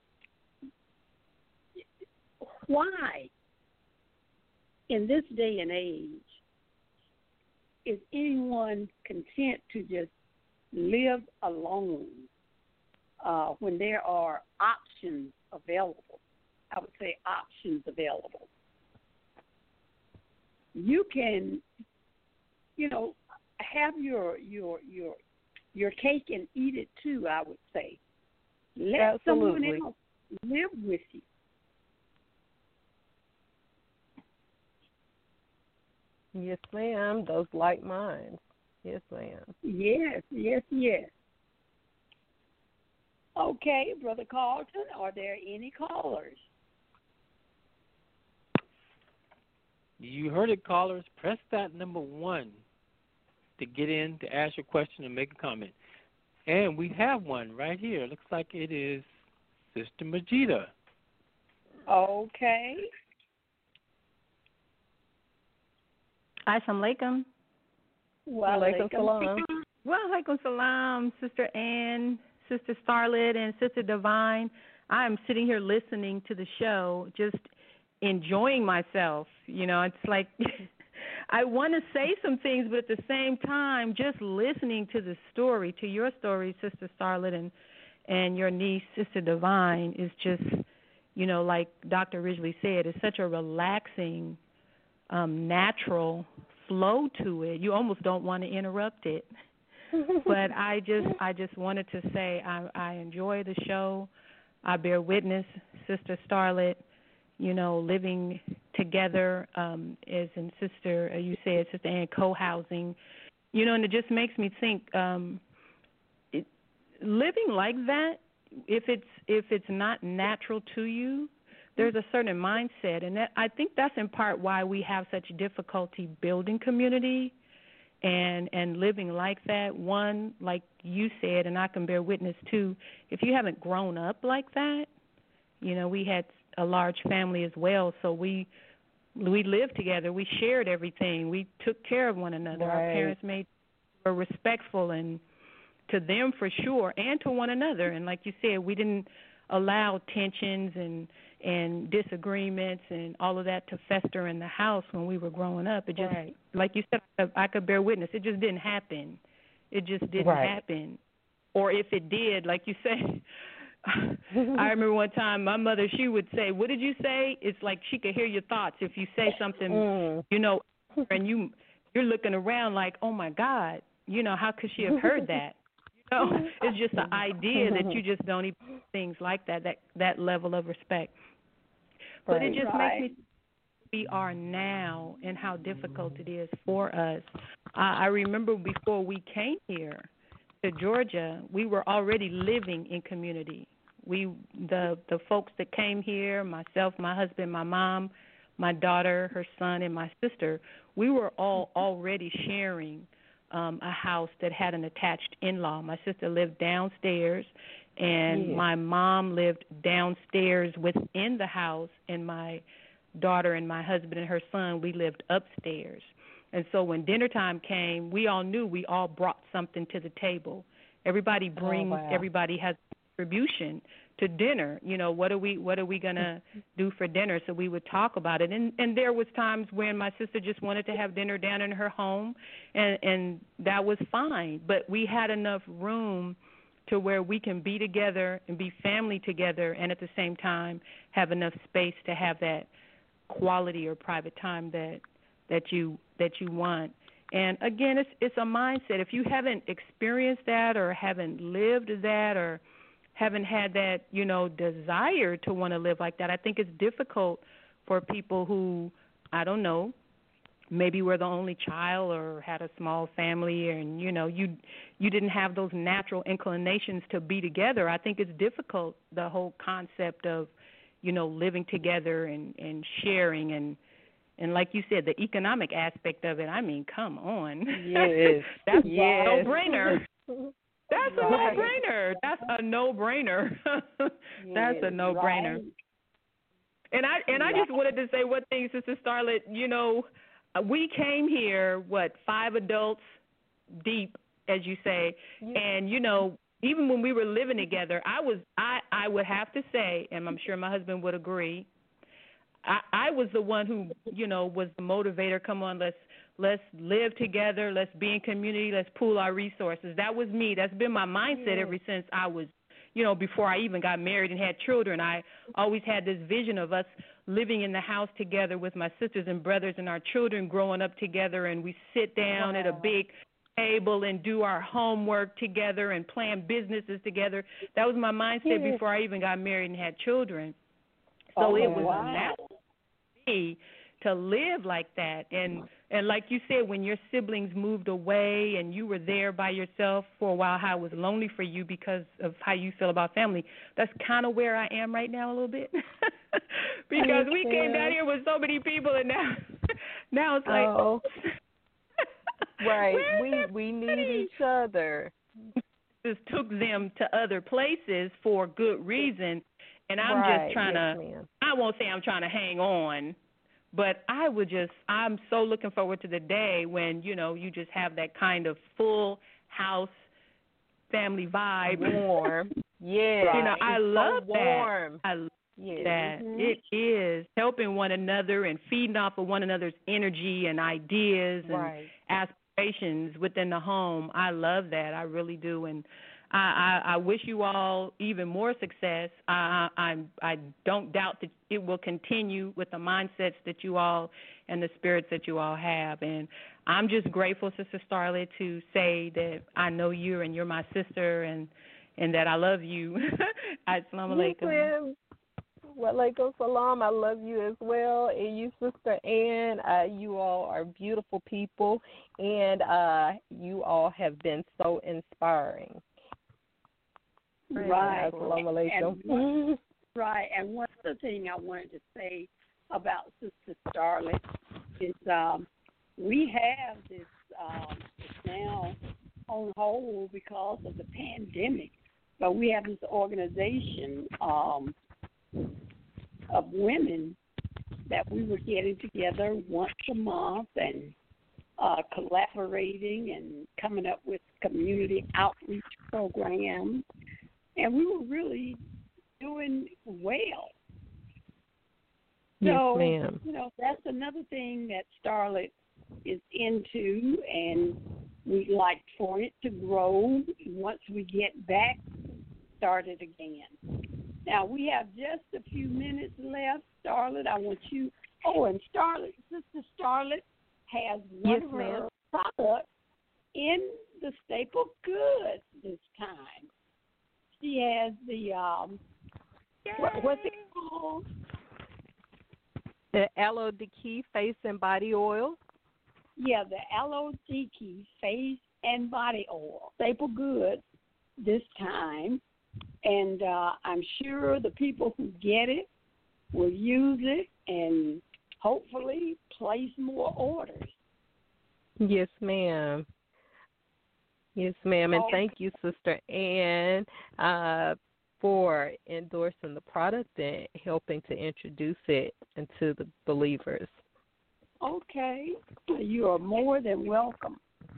Speaker 4: why, in this day and age, is anyone content to just live alone uh, when there are options available? I would say options available. You can, you know, have your your your your cake and eat it too, I would say. Let
Speaker 6: Absolutely.
Speaker 4: someone else live with you.
Speaker 6: Yes, ma'am. Those like minds. Yes, ma'am.
Speaker 4: Yes, yes, yes. Okay, Brother Carlton, are there any callers?
Speaker 3: You heard it, callers. Press that number one to get in to ask your question and make a comment. And we have one right here. Looks like it is Sister Majida.
Speaker 4: Okay.
Speaker 8: Assalamu alaikum.
Speaker 6: Walaikum salam.
Speaker 8: Well, alaikum salam, Sister Ann, Sister Starlet, and Sister Divine. I'm sitting here listening to the show, just enjoying myself. You know, it's like I want to say some things, but at the same time, just listening to the story, to your story, Sister Starlet, and, and your niece, Sister Divine, is just, you know, like Doctor Ridgely said, it's such a relaxing, um, natural flow to it. You almost don't want to interrupt it. But I just I just wanted to say I, I enjoy the show. I bear witness, Sister Starlet, you know, living together um, as in Sister, you said, Sister Ann, co-housing. You know, and it just makes me think um, it, living like that, if it's if it's not natural to you, there's a certain mindset. And that, I think that's in part why we have such difficulty building community, and and living like that. One, like you said, and I can bear witness too, if you haven't grown up like that, you know, we had a large family as well, so we we lived together. We shared everything. We took care of one another.
Speaker 6: Right.
Speaker 8: Our parents made were respectful, and to them for sure, and to one another. And like you said, we didn't allow tensions and and disagreements and all of that to fester in the house when we were growing up. It just,
Speaker 6: Right.
Speaker 8: like you said, I could bear witness. It just didn't happen. It just didn't
Speaker 6: Right.
Speaker 8: happen. Or if it did, like you say, I remember one time my mother, she would say, "What did you say?" It's like she could hear your thoughts if you say something,
Speaker 6: Mm.
Speaker 8: you know, and you you're looking around like, "Oh my God, you know, how could she have heard that?" You know, it's just the idea that you just don't even do things like that, that that level of respect. But it just
Speaker 4: Right.
Speaker 8: makes me we are now and how difficult it is for us. I, I remember before we came here to Georgia, we were already living in community. We the the folks that came here, myself, my husband, my mom, my daughter, her son, and my sister, we were all already sharing um, a house that had an attached in-law. My sister lived downstairs, and
Speaker 6: Yeah.
Speaker 8: my mom lived downstairs within the house, and my daughter and my husband and her son, we lived upstairs. And so when dinner time came, we all knew we all brought something to the table. Everybody brings,
Speaker 6: Oh, wow.
Speaker 8: everybody has contribution to dinner. You know, what are we what are we gonna do for dinner? So we would talk about it. And and there was times when my sister just wanted to have dinner down in her home, and and that was fine. But we had enough room to where we can be together and be family together, and at the same time have enough space to have that quality or private time that that you that you want. And again, it's it's a mindset. If you haven't experienced that or haven't lived that or haven't had that, you know, desire to want to live like that, I think it's difficult for people who, I don't know, maybe were the only child or had a small family, and you know, you you didn't have those natural inclinations to be together. I think it's difficult, the whole concept of, you know, living together and, and sharing and and like you said, the economic aspect of it. I mean, come on.
Speaker 6: Yes.
Speaker 8: That's
Speaker 6: Yes.
Speaker 8: a no-brainer. That's a
Speaker 6: Right.
Speaker 8: no-brainer. That's a no-brainer. That's a no-brainer.
Speaker 4: Right.
Speaker 8: And I and I just wanted to say one thing, Sister Starlet. You know, uh, we came here, what, five adults deep, as you say,
Speaker 6: Yeah.
Speaker 8: and you know, even when we were living together, I was I I would have to say, and I'm sure my husband would agree, I, I was the one who, you know, was the motivator. Come on, let's let's live together. Let's be in community. Let's pool our resources. That was me. That's been my mindset
Speaker 6: Yeah.
Speaker 8: ever since I was, you know, before I even got married and had children. I always had this vision of us living in the house together with my sisters and brothers and our children growing up together, and we sit down
Speaker 6: Wow.
Speaker 8: at a big table and do our homework together and plan businesses together. That was my mindset
Speaker 6: Yeah.
Speaker 8: before I even got married and had children. So
Speaker 4: Oh,
Speaker 8: it was
Speaker 4: wow.
Speaker 8: natural to me to live like that. And and like you said, when your siblings moved away and you were there by yourself for a while, how it was lonely for you because of how you feel about family. That's kind of where I am right now a little bit. Because we came down here with so many people, and now now it's like,
Speaker 6: Oh. Right.
Speaker 8: where's
Speaker 6: We we need
Speaker 8: everybody?
Speaker 6: each other.
Speaker 8: Just took them to other places for good reason, and I'm
Speaker 6: Right.
Speaker 8: just trying
Speaker 6: Yes,
Speaker 8: to,
Speaker 6: ma'am.
Speaker 8: I won't say I'm trying to hang on, but I would just, I'm so looking forward to the day when, you know, you just have that kind of full house family vibe.
Speaker 6: Warm. Yeah.
Speaker 8: You know, I
Speaker 6: It's so
Speaker 8: love that.
Speaker 6: warm.
Speaker 8: I love
Speaker 6: Yeah.
Speaker 8: that.
Speaker 4: Mhm.
Speaker 8: It is helping one another and feeding off of one another's energy and ideas and
Speaker 6: Right.
Speaker 8: aspirations within the home. I love that. I really do, and I, I, I wish you all even more success. I, I, I don't doubt that it will continue with the mindsets that you all and the spirits that you all have. And I'm just grateful, Sister Starlet, to say that I know you and you're my sister, and and that I love you. Assalamu
Speaker 6: Yes,
Speaker 8: alaikum.
Speaker 6: ma'am. Walaikum salam. I love you as well. And you, Sister Ann, uh, you all are beautiful people, and uh, you all have been so inspiring.
Speaker 4: Right.
Speaker 6: Assalamu alaikum.
Speaker 4: And one, right. And one other thing I wanted to say about Sister Starlet is um, we have this um, it's now on hold because of the pandemic. But we have this organization um, of women that we were getting together once a month and uh, collaborating and coming up with community outreach programs. And we were really doing well.
Speaker 6: Yes,
Speaker 4: So,
Speaker 6: ma'am.
Speaker 4: you know, that's another thing that Starlet is into, and we'd like for it to grow once we get back started again. Now, we have just a few minutes left, Starlet. I want you, oh, and Starlet, Sister Starlet has one
Speaker 6: Yes,
Speaker 4: of her
Speaker 6: ma'am.
Speaker 4: products in the staple goods this time. She has the, um, what, what's it called?
Speaker 6: The Aloe Decay Face and Body Oil.
Speaker 4: Yeah, the Aloe Decay Face and Body Oil. Staple goods this time. And uh, I'm sure the people who get it will use it and hopefully place more orders.
Speaker 6: Yes, ma'am. Yes, ma'am. And
Speaker 4: Oh.
Speaker 6: thank you, Sister Ann, uh, for endorsing the product and helping to introduce it into the believers.
Speaker 4: Okay. You are more than welcome.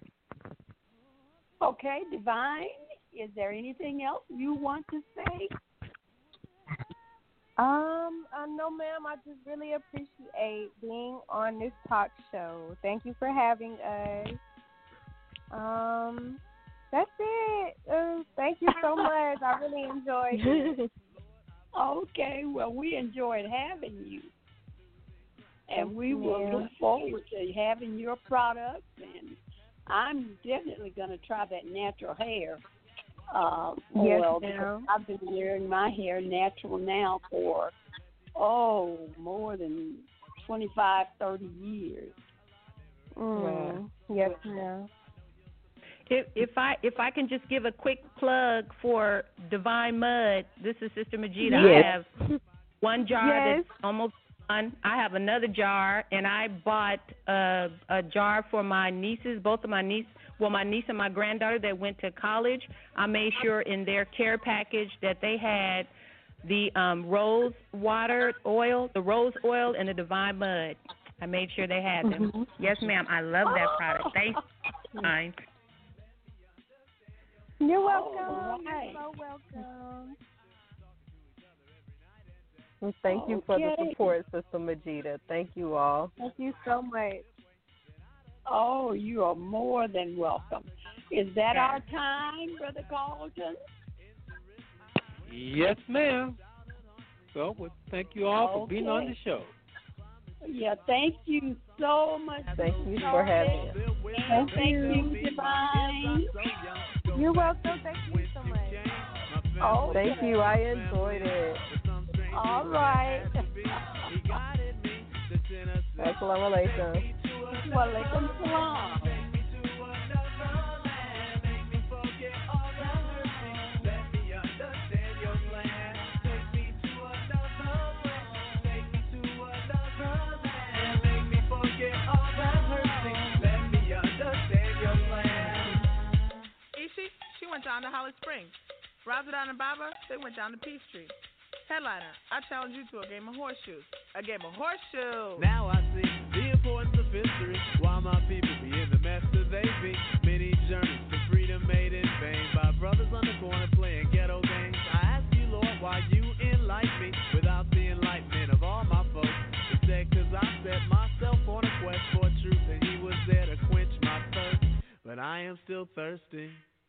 Speaker 4: Okay, Divine, is there anything else you want to say?
Speaker 9: Um, uh, no, ma'am. I just really appreciate being on this talk show. Thank you for having us. Um, that's it. Uh, thank you so much. I really enjoyed it.
Speaker 4: Okay, well, we enjoyed having you. And
Speaker 9: Thank
Speaker 4: we
Speaker 9: you,
Speaker 4: will
Speaker 9: ma'am.
Speaker 4: look forward to having your products. And I'm definitely going to try that natural hair uh,
Speaker 9: Yes,
Speaker 4: oil.
Speaker 9: ma'am.
Speaker 4: Because I've been wearing my hair natural now for, oh, more than twenty-five, thirty years.
Speaker 9: Mm. Yes, ma'am.
Speaker 8: If, if I if I can just give a quick plug for Divine Mud, this is Sister Majida.
Speaker 6: Yes.
Speaker 8: I have one jar
Speaker 9: Yes.
Speaker 8: that's almost done. I have another jar, and I bought a, a jar for my nieces, both of my nieces, well, my niece and my granddaughter that went to college. I made sure in their care package that they had the um, rose water oil, the rose oil, and the Divine Mud. I made sure they had them.
Speaker 9: Mhm.
Speaker 8: Yes, ma'am. I love that product. Thank you. Fine.
Speaker 9: You're welcome.
Speaker 4: All right.
Speaker 9: You're so welcome.
Speaker 6: And thank you for the
Speaker 4: Okay.
Speaker 6: support, Sister Majida. Thank you all.
Speaker 9: Thank you so much.
Speaker 4: Oh, you are more than welcome. Is that our time, Brother Carlton?
Speaker 3: Yes, ma'am. So, well, thank you all for being on the show.
Speaker 4: Yeah, thank you so much.
Speaker 6: Thank you for having us.
Speaker 4: And thank you, Divine.
Speaker 9: You're welcome. Thank you so much.
Speaker 4: Oh,
Speaker 6: Thank you. I enjoyed it.
Speaker 4: all right.
Speaker 6: Assalamu alaikum.
Speaker 4: Walaikum salam.
Speaker 10: Ishi, she went down to Holly Springs. Razadon and Baba, they went down to Peachtree. Headliner, I challenge you to a game of horseshoes. A game of horseshoes.
Speaker 11: Now I see the importance of history. Why my people be in the mess that they be. Many journeys to freedom made in vain by brothers on the corner playing ghetto games. I ask you, Lord, why you enlighten me without the enlightenment of all my folks. Instead, cause I set myself on a quest for truth, and he was there to quench my thirst. But I am still thirsty.